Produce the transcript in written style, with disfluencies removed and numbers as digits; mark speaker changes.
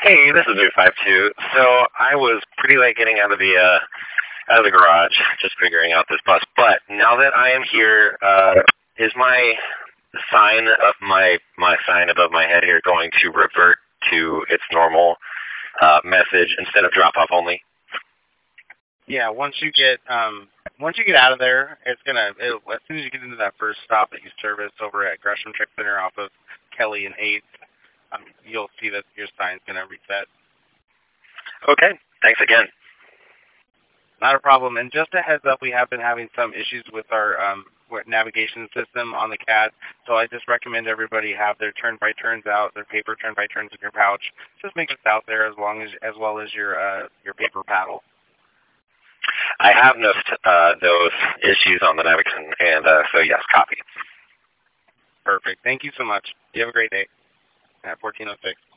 Speaker 1: Hey, this is New52. So I was pretty late getting out of the garage, just figuring out this bus. But now that I am here, is my sign of my sign above my head here going to revert to its normal message instead of drop off only?
Speaker 2: Yeah, once you get out of there, as soon as you get into that first stop that you service over at Gresham Trade Center off of Kelly and 8th, you'll see that your sign's gonna reset.
Speaker 1: Okay, thanks again.
Speaker 2: Not a problem. And just a heads up, we have been having some issues with our navigation system on the CAD, so I just recommend everybody have their turn-by-turns out, their paper turn-by-turns in your pouch. Just make it out there as well as your paper paddle.
Speaker 1: I have noticed those issues on the navigation, and so yes, copy.
Speaker 2: Perfect. Thank you so much. You have a great day at 1406.